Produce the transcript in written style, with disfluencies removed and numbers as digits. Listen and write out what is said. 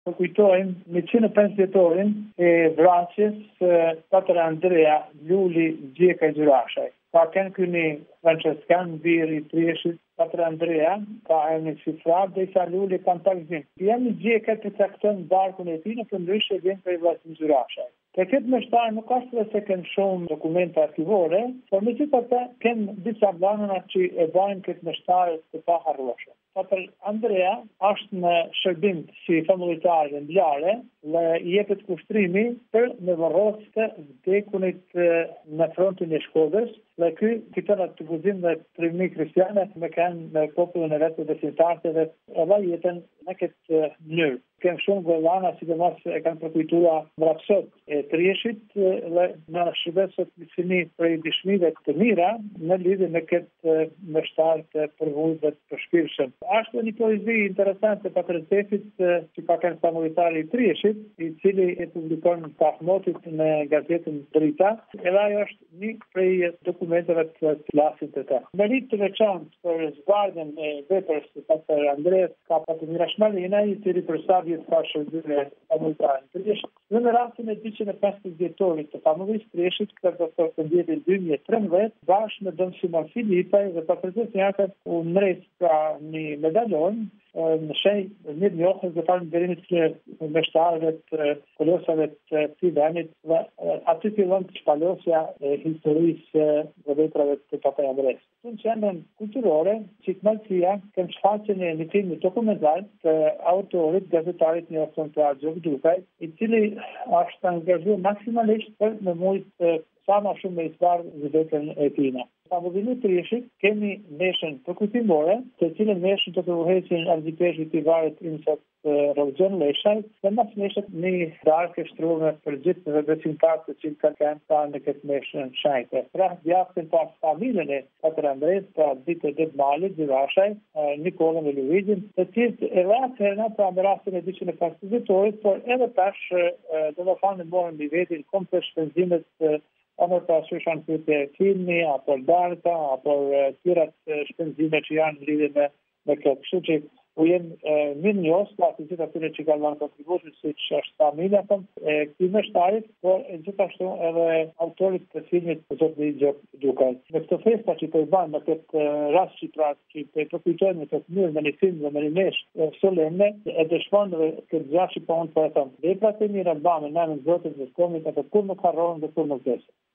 Të kujtojmë 150 vjetorin e vrasjes Patër Andrea Luli Gjeka Gjurashaj. Ka kënë këni Francescan Biri Trieshit Patër Andrea, ka e një cifrar dhe i sa Luli kanë takzim. Jam një Gjeka të cakton barkun e ti në përndryshe vjen për i vlasin Gjurashaj. Të këtë mështarë nuk ashtë se kemë shumë dokumente arkivore, por me gjithë ata kemë disa banëna që e bajnë këtë mështarë të pa harruashëm. Patër Andrea është në shërbim si familjarë dhe ndjare dhe jepet kushtrimi për me varros të vdekunit në frontin e Shkodrës dhe këtëra të guzim dhe trimi kristiane me kanë në popullën e vetë dhe besimtarë dhe edhe jetën në këtë mënyrë. Kemë shumë gollana, sidomos e kanë përkujtua vrapsot e Trieshit dhe në shërbesot mësimi për i dishmive të mira në lidhje me këtë mështar të përvujt dhe të përshpirshëm. Ashtë një poezi interesante Patër Stefit që ka kanë familitari i Trieshit, i cili e publikon në Tahmotit në gazetën Drita, edhe ajo është një prej dokumenteve të klasit të ta. Merit të veçantë për zbardhjen e veprës të Patër Andres ka Patër Mirashmalina, i cili për sa vjetë ka shërbime familjarë në Trieshit. Në rastin e 250 vjetorit të familjes Trieshit, këtë do të vjetin 2013, bashkë me Don Simon Filipaj dhe Patër Zesnjakët u mres ka një medaljon në shenjë një njohës dhe falë në dërimit të meshtarëve të kolosave të këtij venit dhe aty fillon të shpalosja e historisë dhe veprave të Patër Andres. Në qendrën kulturore, Çikmalësia kemë shfaqjen e një filmi dokumentar të autorit gazetarit njohur të Argjok Dukaj, i cili është angazhuar maksimalisht për me mujtë sa ma shumë me isbarë veprën e tina. Familjen e Trieshit kemi meshën përkujtimore, të cilën meshën të përvuhesin argjipeshit i varet imsat Rogjon Leshaj, dhe mas meshët një darkë e shtrume për gjithë dhe besimtarë të cilë kanë në këtë meshën shajte. Pra, djathën pas familjen e Patër Andres, pra ditë e ditë Malit, Gjurashaj, Nikolën e Luigjin, të cilë e ratë herëna pra me rastin e 250 vjetorit, por edhe tash do të fanë në morën i vetin kom të shpenzimet apo të asyushan të filmi, apo darka, apo tjera shpenzime që janë në lidhje me këtë. Kështu që u jenë mirë njës, pa të gjitha tyre që kanë lanë kontributit, si që është familja këtij meshtarit, por gjithashtu edhe autorit të filmit të Zotë Gjok Dukaj. Në këtë festa që të i banë në këtë rast që që të përkujtojnë në këtë mënyrë me një film dhe me një meshë solenne, e dëshmonë dhe këtë gjatë që po unë për e thëmë. Veprat e mira banë në nëmën Zotit dhe Shkomit, atë kur nuk harrohen dhe kur nuk desin.